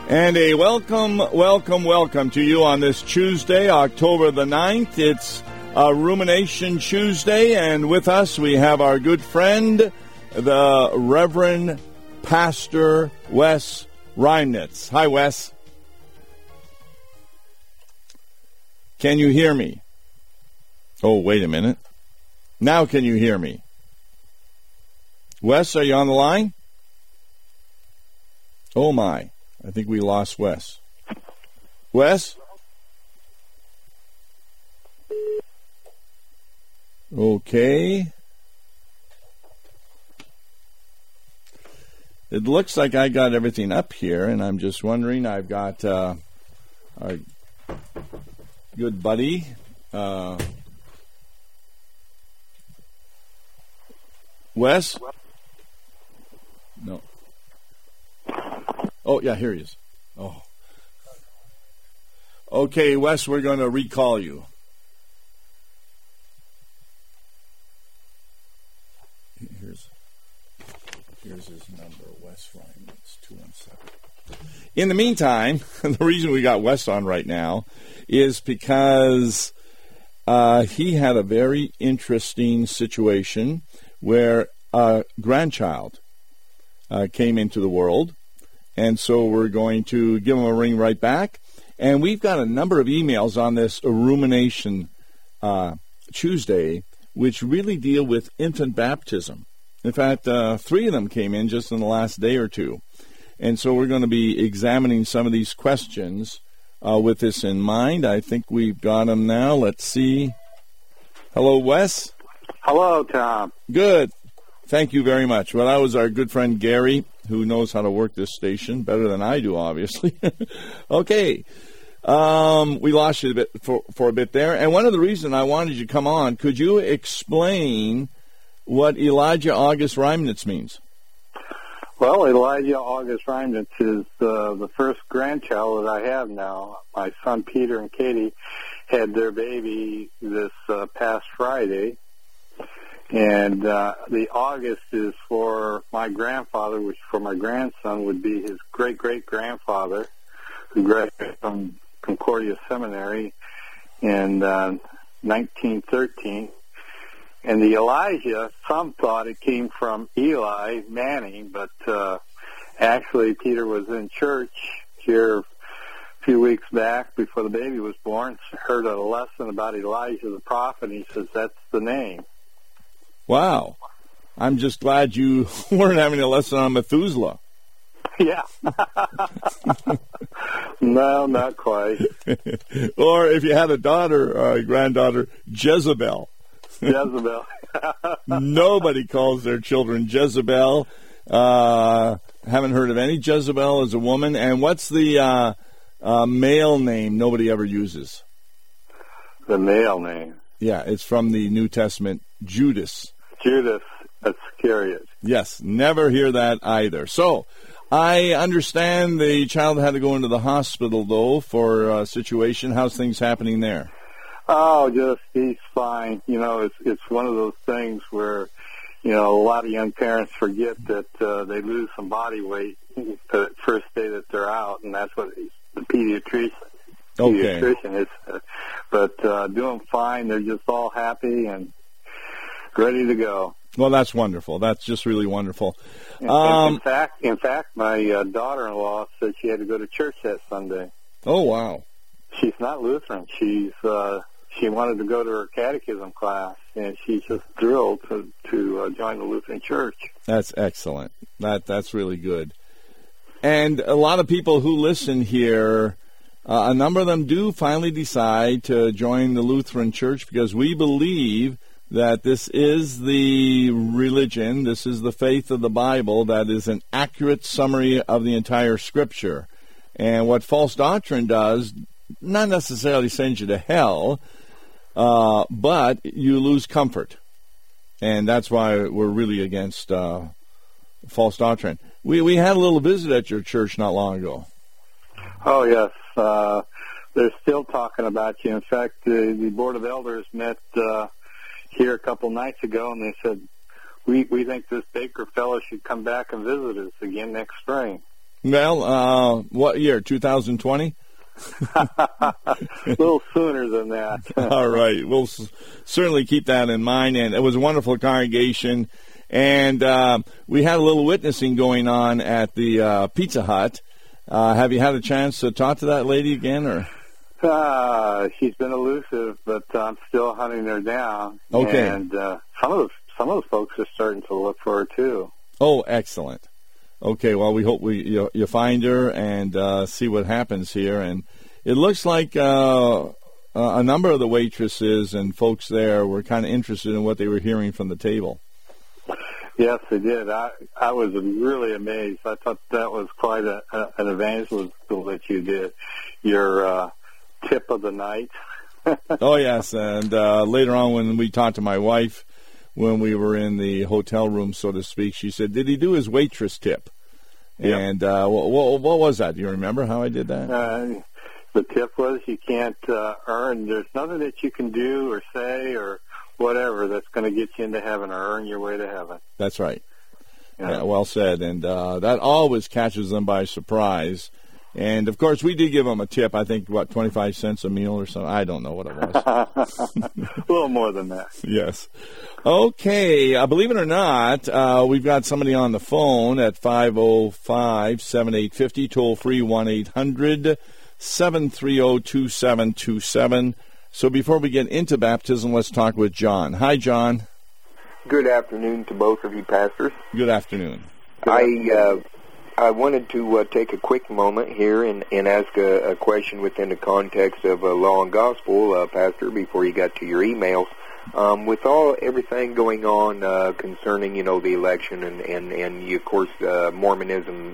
And a welcome to you on this Tuesday, October the 9th. It's Rumination Tuesday, and with us we have our good friend, the Reverend Pastor Wes Reimnitz. Hi, Wes. Can you hear me? Oh, wait a minute. Now can you hear me? Wes, are you on the line? Oh, my. I think we lost Wes. Wes? Okay. It looks like I got everything up here, and I'm just wondering, I've got our good buddy, Wes? No. Oh, yeah, here he is. Oh. Okay, Wes, we're going to recall you. Here's his number, Wes Reimnitz, 217. In the meantime, the reason we got Wes on right now is because he had a very interesting situation where a grandchild came into the world. And so we're going to give him a ring right back. And we've got a number of emails on this Rumination Tuesday, which really deal with infant baptism. In fact, 3 of them came in just in the last day or two. And so we're going to be examining some of these questions with this in mind. I think we've got them now. Let's see. Hello, Wes. Hello, Tom. Good. Thank you very much. Well, that was our good friend Gary, who knows how to work this station better than I do, obviously. Okay. We lost you a bit for a bit there. And one of the reasons I wanted you to come on, could you explain what Elijah August Reimnitz means? Well, Elijah August Reimnitz is the first grandchild that I have now. My son Peter and Katie had their baby this past Friday. And the August is for my grandfather, which for my grandson would be his great-great-grandfather, who graduated from Concordia Seminary in 1913. And the Elijah, some thought it came from Eli Manning, but actually Peter was in church here a few weeks back before the baby was born, heard a lesson about Elijah the prophet, and he says, that's the name. Wow. I'm just glad you weren't having a lesson on Methuselah. Yeah. No, not quite. Or if you had a daughter or a granddaughter, Jezebel. Jezebel. Nobody calls their children Jezebel. Haven't heard of any Jezebel as a woman. And what's the male name nobody ever uses? The male name? Yeah, it's from the New Testament, Judas. Judas Iscariot. Yes, never hear that either. So, I understand the child had to go into the hospital, though, for a situation. How's things happening there? Oh, he's fine. You know, it's one of those things where, you know, a lot of young parents forget that they lose some body weight the first day that they're out, and that's what the pediatrician is. But doing fine. They're just all happy and ready to go. Well, that's wonderful. That's just really wonderful. In fact, my daughter-in-law said she had to go to church that Sunday. Oh, wow. She's not Lutheran. She wanted to go to her catechism class, and she's just thrilled to join the Lutheran Church. That's excellent. That's really good. And a lot of people who listen here, a number of them do finally decide to join the Lutheran Church because we believe that this is the religion, this is the faith of the Bible that is an accurate summary of the entire Scripture. And what false doctrine does, not necessarily sends you to hell, but you lose comfort. And that's why we're really against false doctrine. We had a little visit at your church not long ago. Oh, yes. They're still talking about you. In fact, the Board of Elders met here a couple nights ago, and they said, we think this Baker fellow should come back and visit us again next spring. Well, what year? 2020? A little sooner than that. All right. We'll certainly keep that in mind. And it was a wonderful congregation. And we had a little witnessing going on at the Pizza Hut. Have you had a chance to talk to that lady again? Or she's been elusive, but I'm still hunting her down. Okay. And some of those folks are starting to look for her, too. Oh, excellent. Okay, well, we hope you find her and see what happens here. And it looks like a number of the waitresses and folks there were kind of interested in what they were hearing from the table. Yes, they did. I was really amazed. I thought that was quite an evangelism that you did. Your tip of the night. Oh, yes, and later on when we talked to my wife, when we were in the hotel room, so to speak, she said, did he do his waitress tip? Yep. And what was that? Do you remember how I did that? The tip was you can't earn. There's nothing that you can do or say or whatever that's going to get you into heaven or earn your way to heaven. That's right. Yeah, well said. And that always catches them by surprise. And, of course, we did give them a tip, I think, 25 cents a meal or something. I don't know what it was. A little more than that. Yes. Okay. Believe it or not, we've got somebody on the phone at 505-7850, toll-free 1-800-730-2727. So before we get into baptism, let's talk with John. Hi, John. Good afternoon to both of you, pastors. Good afternoon. I wanted to take a quick moment here and ask a question within the context of Law and Gospel, Pastor, before you got to your emails. With everything going on concerning, the election and of course, Mormonism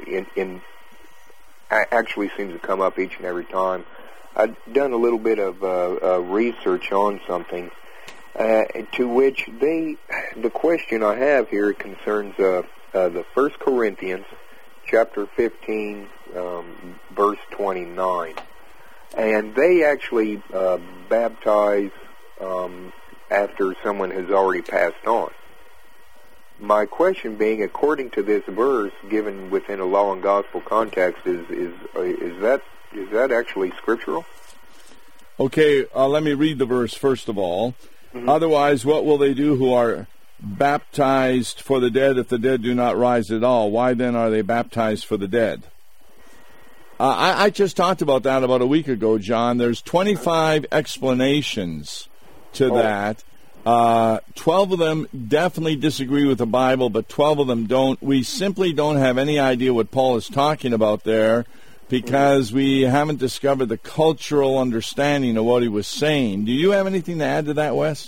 actually seems to come up each and every time. I've done a little bit of research on something, to which the question I have here concerns the 1 Corinthians chapter 15, verse 29. And they actually baptize after someone has already passed on. My question being, according to this verse, given within a Law and Gospel context, is that actually scriptural? Okay, let me read the verse first of all. Mm-hmm. Otherwise, what will they do who are baptized for the dead if the dead do not rise at all? Why then are they baptized for the dead? I just talked about that about a week ago, John. There's 25 explanations to that. 12 of them definitely disagree with the Bible, but 12 of them don't. We simply don't have any idea what Paul is talking about there because we haven't discovered the cultural understanding of what he was saying. Do you have anything to add to that, Wes?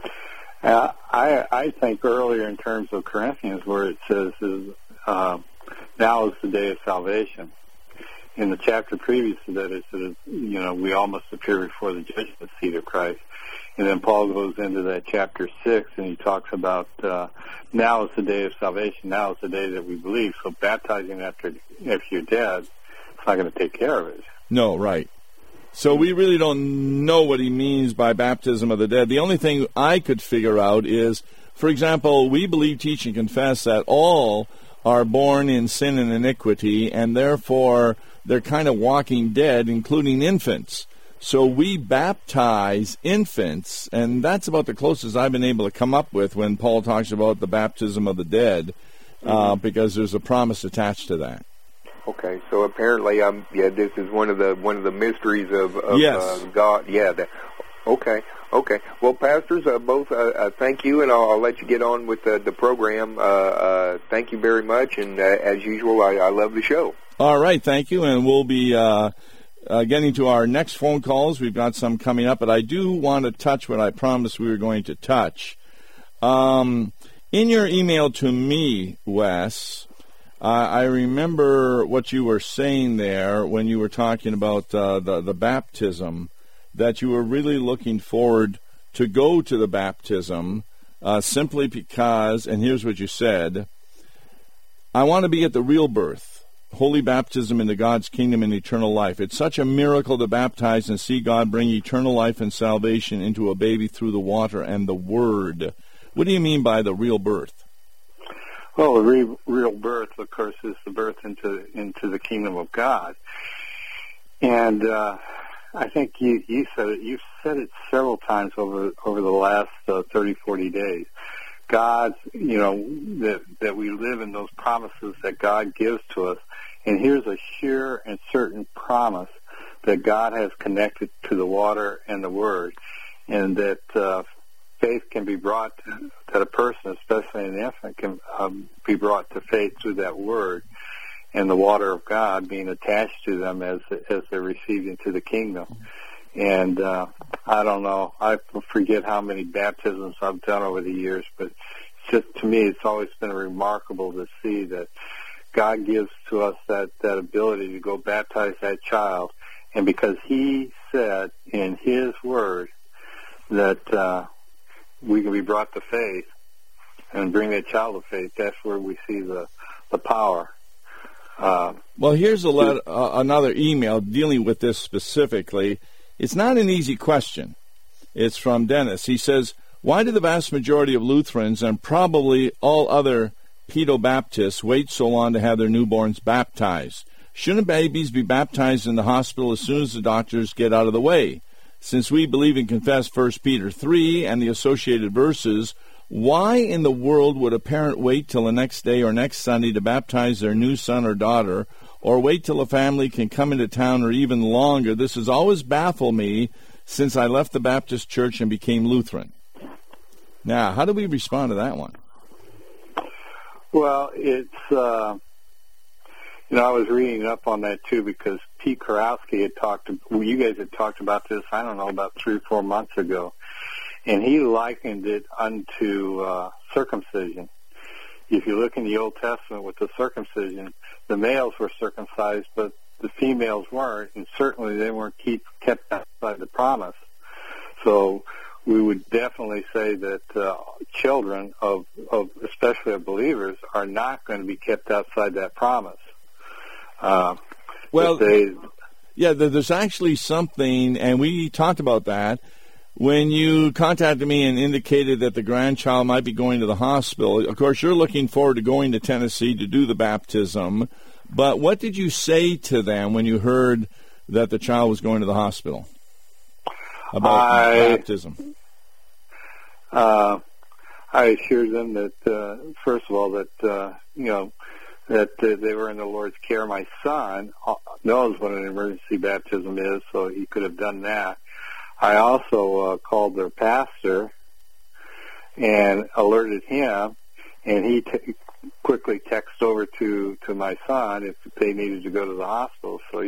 I think earlier in terms of Corinthians where it says now is the day of salvation. In the chapter previous to that it says, we all must appear before the judgment seat of Christ. And then Paul goes into that chapter 6 and he talks about now is the day of salvation, now is the day that we believe. So baptizing if you're dead, it's not going to take care of it. No, right. So we really don't know what he means by baptism of the dead. The only thing I could figure out is, for example, we believe, teach, and confess that all are born in sin and iniquity, and therefore they're kind of walking dead, including infants. So we baptize infants, and that's about the closest I've been able to come up with when Paul talks about the baptism of the dead, because there's a promise attached to that. Okay, so apparently, this is one of the mysteries of yes. God. Yeah. Okay. Well, pastors, both thank you, and I'll let you get on with the program. Thank you very much, and as usual, I love the show. All right, thank you, and we'll be getting to our next phone calls. We've got some coming up, but I do want to touch what I promised we were going to touch. In your email to me, Wes, I remember what you were saying there when you were talking about the baptism, that you were really looking forward to go to the baptism simply because, and here's what you said, I want to be at the real birth, holy baptism into God's kingdom and eternal life. It's such a miracle to baptize and see God bring eternal life and salvation into a baby through the water and the Word. What do you mean by the real birth? Well, the real birth, of course, is the birth into the kingdom of God. And I think you said it. You've said it several times over the last 30, 40 days. God, that we live in those promises that God gives to us. And here's a sure and certain promise that God has connected to the water and the Word, and that faith can be brought, that a person, especially an infant, can be brought to faith through that Word and the water of God being attached to them as they're received into the kingdom. And I don't know, I forget how many baptisms I've done over the years, but just to me it's always been remarkable to see that God gives to us that ability to go baptize that child. And because He said in His Word that we can be brought to faith and bring that child to faith, that's where we see the power. Well, here's another email dealing with this specifically. It's not an easy question. It's from Dennis. He says, why do the vast majority of Lutherans and probably all other pedo-Baptists wait so long to have their newborns baptized? Shouldn't babies be baptized in the hospital as soon as the doctors get out of the way? Since we believe and confess 1 Peter 3 and the associated verses, why in the world would a parent wait till the next day or next Sunday to baptize their new son or daughter, or wait till a family can come into town, or even longer? This has always baffled me since I left the Baptist church and became Lutheran. Now, how do we respond to that one? Well, it's, I was reading up on that too, because Pete Kurowski you guys had talked about this, I don't know, about 3 or 4 months ago, and he likened it unto circumcision. If you look in the Old Testament with the circumcision, the males were circumcised, but the females weren't, and certainly they weren't kept outside the promise. So we would definitely say that children of especially of believers are not going to be kept outside that promise. There's actually something, and we talked about that when you contacted me and indicated that the grandchild might be going to the hospital. Of course, you're looking forward to going to Tennessee to do the baptism, but what did you say to them when you heard that the child was going to the hospital about baptism? I assured them that, first of all, that, that they were in the Lord's care. My son knows what an emergency baptism is, so he could have done that. I also called their pastor and alerted him, and he quickly texted over to my son if they needed to go to the hospital. So,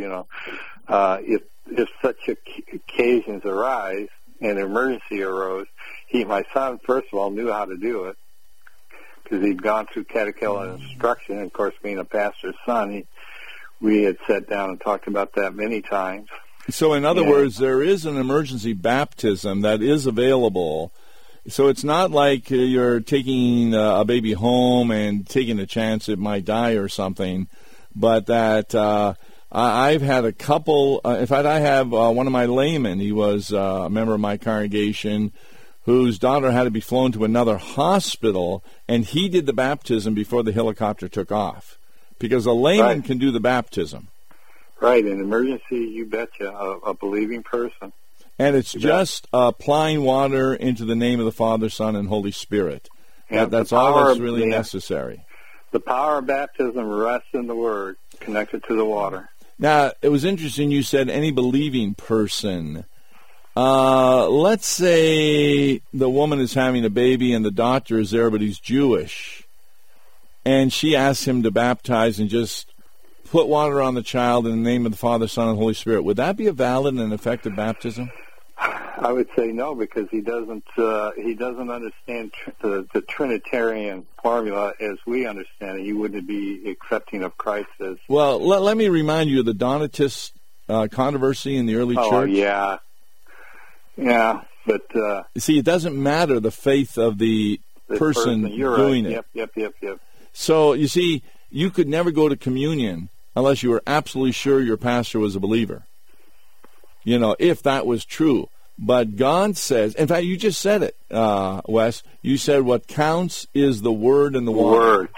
if such occasions arise and an emergency arose, my son, first of all, knew how to do it because he'd gone through catechetical instruction. And, of course, being a pastor's son, we had sat down and talked about that many times. So, in other words, there is an emergency baptism that is available. So it's not like you're taking a baby home and taking a chance it might die or something, but that I've had a couple. In fact, I have one of my laymen. He was a member of my congregation whose daughter had to be flown to another hospital, and he did the baptism before the helicopter took off, because a layman can do the baptism. Right, in emergency, you betcha, a believing person. And it's just applying water into the name of the Father, Son, and Holy Spirit. That's all that's really necessary. The power of baptism rests in the Word, connected to the water. Now, it was interesting you said any believing person. Let's say the woman is having a baby and the doctor is there, but he's Jewish, and she asks him to baptize and just put water on the child in the name of the Father, Son, and Holy Spirit. Would that be a valid and effective baptism? I would say no, because he doesn't understand the Trinitarian formula as we understand it. He wouldn't be accepting of Christ as... Well, let me remind you of the Donatist controversy in the early church. Oh, yeah. Yeah, but... see, it doesn't matter the faith of the person doing it. Yep. So, you see, you could never go to communion unless you were absolutely sure your pastor was a believer. If that was true. But God says, in fact, you just said it, Wes. You said what counts is the Word and the water. Word.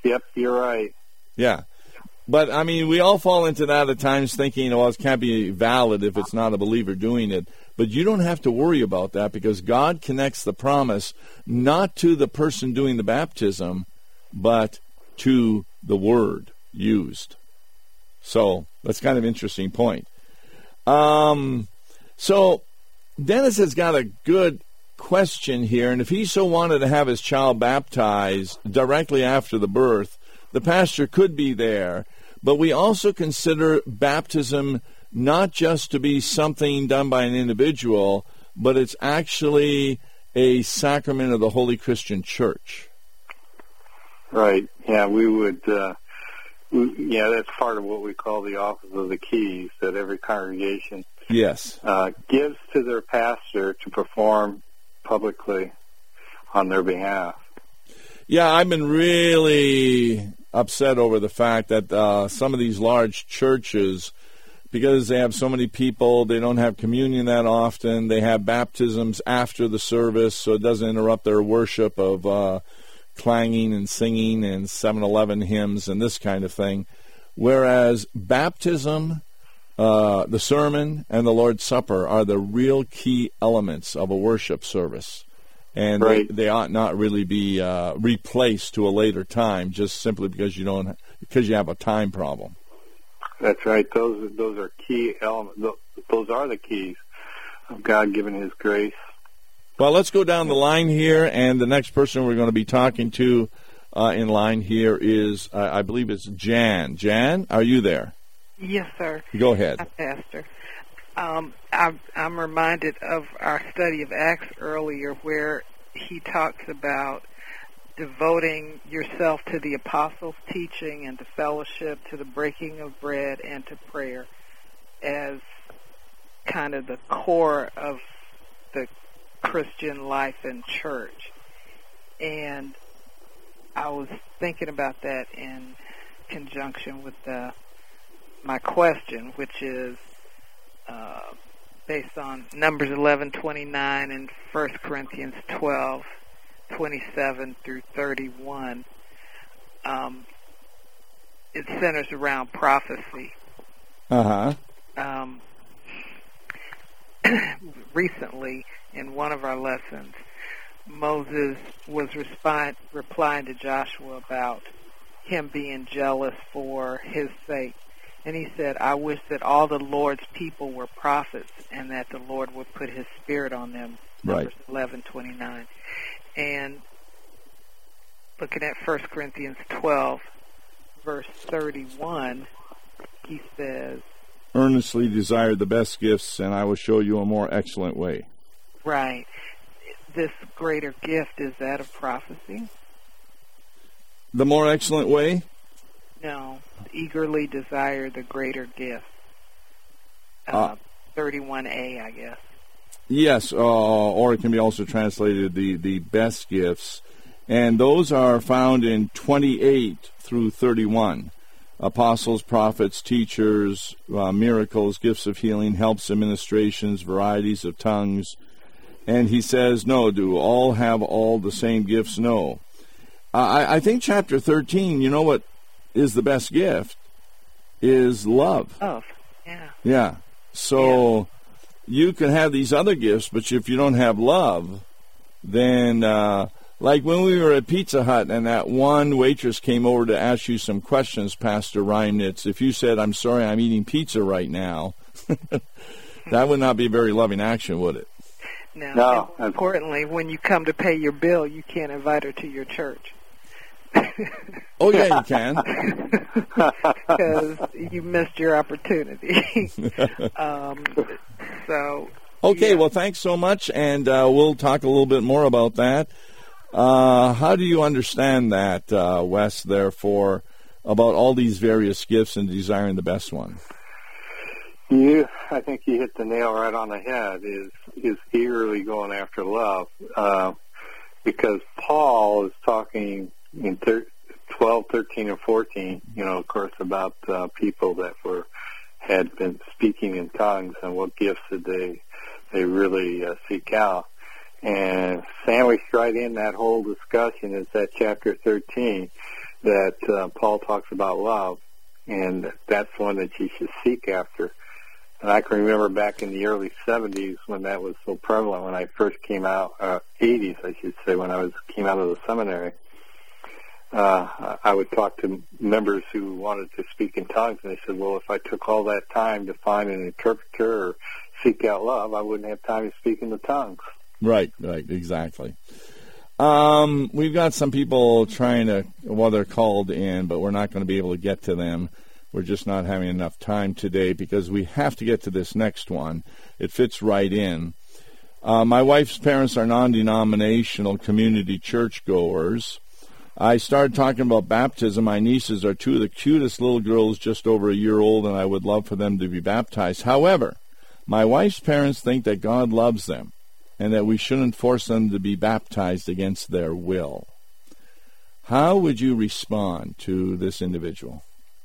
Yep, you're right. Yeah. But, I mean, we all fall into that at times thinking, well, it can't be valid if it's not a believer doing it. But you don't have to worry about that because God connects the promise not to the person doing the baptism, but to the word used. So that's kind of an interesting point. So Dennis has got a good question here, and if he so wanted to have his child baptized directly after the birth, the pastor could be there. But we also consider baptism not just to be something done by an individual, but it's actually a sacrament of the Holy Christian Church. Right. Yeah, we would. That's part of what we call the office of the keys that every congregation gives to their pastor to perform publicly on their behalf. Yeah, I've been really upset over the fact that some of these large churches, because they have so many people, they don't have communion that often. They have baptisms after the service, so it doesn't interrupt their worship of clanging and singing and 7-Eleven hymns and this kind of thing. Whereas baptism, the sermon, and the Lord's Supper are the real key elements of a worship service. And right. they ought not really be replaced to a later time just simply because you have a time problem. That's right. Those are key elements. Those are the keys of God giving His grace. Well, let's go down the line here, and the next person we're going to be talking to in line here is, I believe it's Jan. Jan, are you there? Yes, sir. Go ahead. Hi, Pastor. I'm reminded of our study of Acts earlier where he talks about devoting yourself to the apostles' teaching and to fellowship, to the breaking of bread, and to prayer as kind of the core of the Christian life and church. And I was thinking about that in conjunction with my question, which is based on Numbers 11:29 and 1 Corinthians 12:27 through 31. It centers around prophecy. Recently, in one of our lessons, Moses was replying to Joshua about him being jealous for his sake. And he said, I wish that all the Lord's people were prophets and that the Lord would put His Spirit on them. Right. Numbers 11:29. And looking at 1 Corinthians 12, verse 31, he says, earnestly desire the best gifts, and I will show you a more excellent way. Right. This greater gift, is that of prophecy? The more excellent way? No. Eagerly desire the greater gift. 31a, I guess. Yes, or it can be also translated the best gifts. And those are found in 28 through 31. Apostles, prophets, teachers, miracles, gifts of healing, helps, administrations, varieties of tongues. And he says, no, do all have all the same gifts? No. I think chapter 13, you know what is the best gift? Is love. Love, yeah. Yeah. So you can have these other gifts, but if you don't have love, then like when we were at Pizza Hut and that one waitress came over to ask you some questions, Pastor Reimnitz, if you said, I'm sorry, I'm eating pizza right now, that would not be very loving action, would it? No. And importantly, when you come to pay your bill, you can't invite her to your church. Oh, yeah, you can. Because you missed your opportunity. Okay, well, thanks so much, and we'll talk a little bit more about that. How do you understand that, Wes, therefore, about all these various gifts and desiring the best one? I think you hit the nail right on the head, is eagerly going after love. Because Paul is talking in 12, 13, and 14, of course, about people that had been speaking in tongues and what gifts did they really seek out. And sandwiched right in that whole discussion is that chapter 13 that Paul talks about love, and that's one that you should seek after. And I can remember back in the early 70s when that was so prevalent, when I first came out, 80s I should say, when I came out of the seminary. I would talk to members who wanted to speak in tongues, and they said, well, if I took all that time to find an interpreter or seek out love, I wouldn't have time to speak in the tongues. Right, exactly. We've got some people trying to, they're called in, but we're not going to be able to get to them. We're just not having enough time today because we have to get to this next one. It fits right in. My wife's parents are non-denominational community churchgoers. I started talking about baptism. My nieces are two of the cutest little girls, just over a year old, and I would love for them to be baptized. However, my wife's parents think that God loves them and that we shouldn't force them to be baptized against their will. How would you respond to this individual?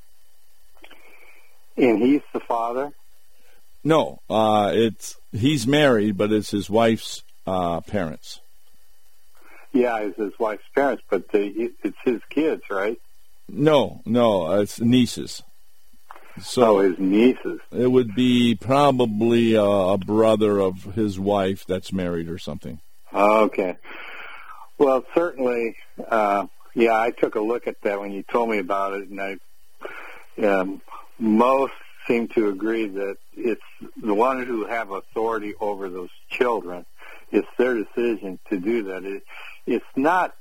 And he's the father? No, he's married, but it's his wife's parents. Yeah, it's his wife's parents, but it's his kids, right? No, it's nieces. So his nieces. It would be probably a brother of his wife that's married or something. Okay. Well, certainly, I took a look at that when you told me about it, and most seem to agree that it's the one who have authority over those children. It's their decision to do that. It's not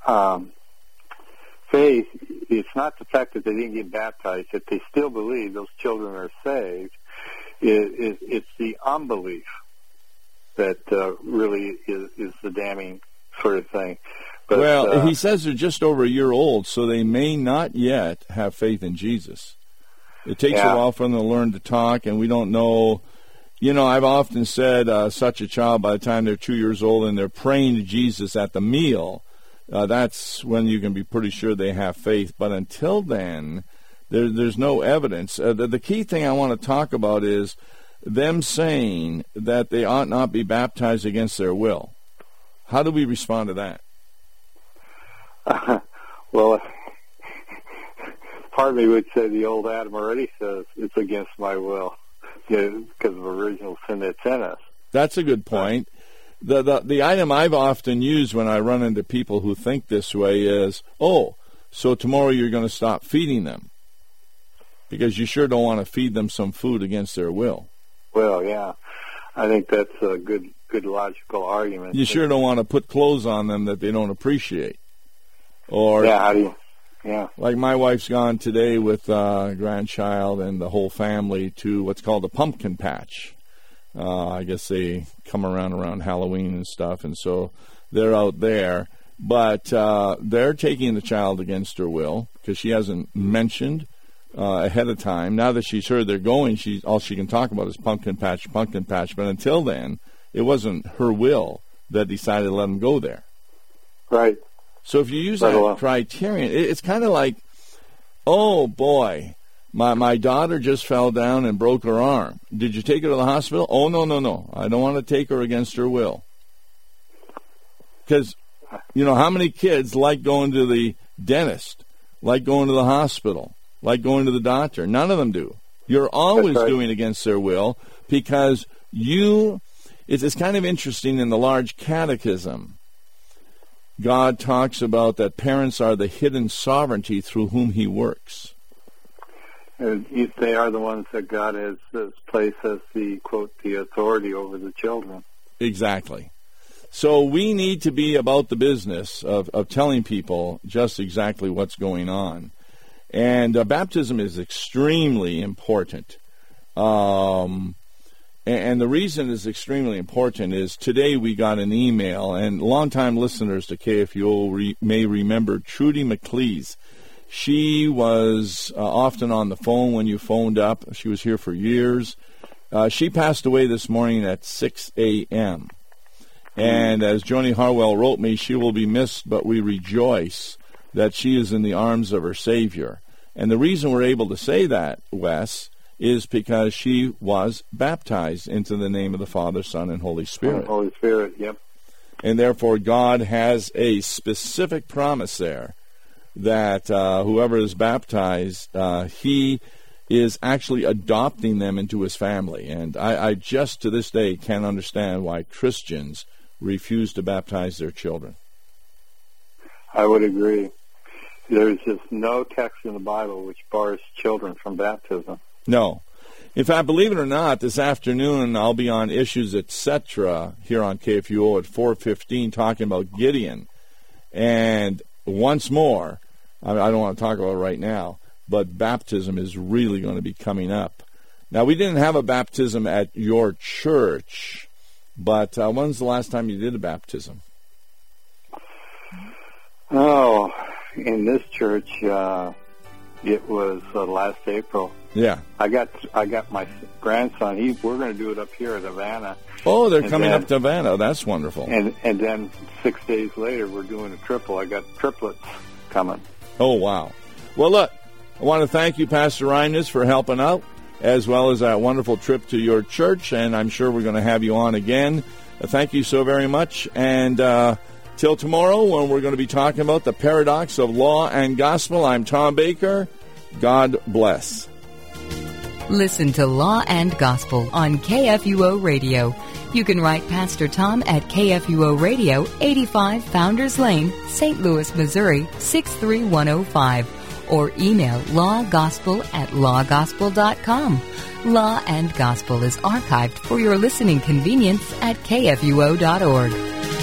faith. It's not the fact that they didn't get baptized, that they still believe those children are saved. It's the unbelief that really is the damning sort of thing. But, he says they're just over a year old, so they may not yet have faith in Jesus. It takes a while for them to learn to talk, and we don't know. You know, I've often said such a child, by the time they're 2 years old and they're praying to Jesus at the meal, that's when you can be pretty sure they have faith. But until then, there's no evidence. The key thing I want to talk about is them saying that they ought not be baptized against their will. How do we respond to that? Well, part of me would say the old Adam already says it's against my will, because of original sin that's in us. That's a good point. The item I've often used when I run into people who think this way is, so tomorrow you're going to stop feeding them, because you sure don't want to feed them some food against their will. Well, yeah. I think that's a good logical argument. You sure don't want to put clothes on them that they don't appreciate. Or like my wife's gone today with a grandchild and the whole family to what's called a pumpkin patch. I guess they come around Halloween and stuff, and so they're out there. But they're taking the child against her will because she hasn't mentioned ahead of time. Now that she's heard they're going, all she can talk about is pumpkin patch. But until then, it wasn't her will that decided to let them go there. Right. So if you use that criterion, it's kind of like, oh boy, my daughter just fell down and broke her arm. Did you take her to the hospital? Oh, no. I don't want to take her against her will. Because, how many kids like going to the dentist, like going to the hospital, like going to the doctor? None of them do. You're always doing against their will because it's kind of interesting in the large catechism. God talks about that parents are the hidden sovereignty through whom he works. They are the ones that God has placed as the authority over the children. Exactly. So we need to be about the business of telling people just exactly what's going on. And baptism is extremely important. And the reason it's extremely important is today we got an email, and longtime listeners to KFUO may remember Trudy McLeese. She was often on the phone when you phoned up. She was here for years. She passed away this morning at 6 a.m. And as Joni Harwell wrote me, she will be missed, but we rejoice that she is in the arms of her Savior. And the reason we're able to say that, Wes, is because she was baptized into the name of the Father, Son, and Holy Spirit. Holy Spirit, yep. And therefore God has a specific promise there that whoever is baptized, he is actually adopting them into his family. And I just to this day can't understand why Christians refuse to baptize their children. I would agree. There's just no text in the Bible which bars children from baptism. No. In fact, believe it or not, this afternoon I'll be on Issues, Etc. here on KFUO at 4:15 talking about Gideon. And once more, I don't want to talk about it right now, but baptism is really going to be coming up. Now, we didn't have a baptism at your church, but when's the last time you did a baptism? Oh, in this church, it was last April. Yeah. I got my grandson. We're going to do it up here at Havana. Oh, they're coming up to Havana. That's wonderful. And then 6 days later, we're doing a triple. I got triplets coming. Oh, wow. Well, look, I want to thank you, Pastor Reimnitz, for helping out, as well as that wonderful trip to your church, and I'm sure we're going to have you on again. Thank you so very much, and till tomorrow when we're going to be talking about the paradox of law and gospel, I'm Tom Baker. God bless. Listen to Law and Gospel on KFUO Radio. You can write Pastor Tom at KFUO Radio, 85 Founders Lane, St. Louis, Missouri, 63105, or email lawgospel@lawgospel.com. Law and Gospel is archived for your listening convenience at KFUO.org.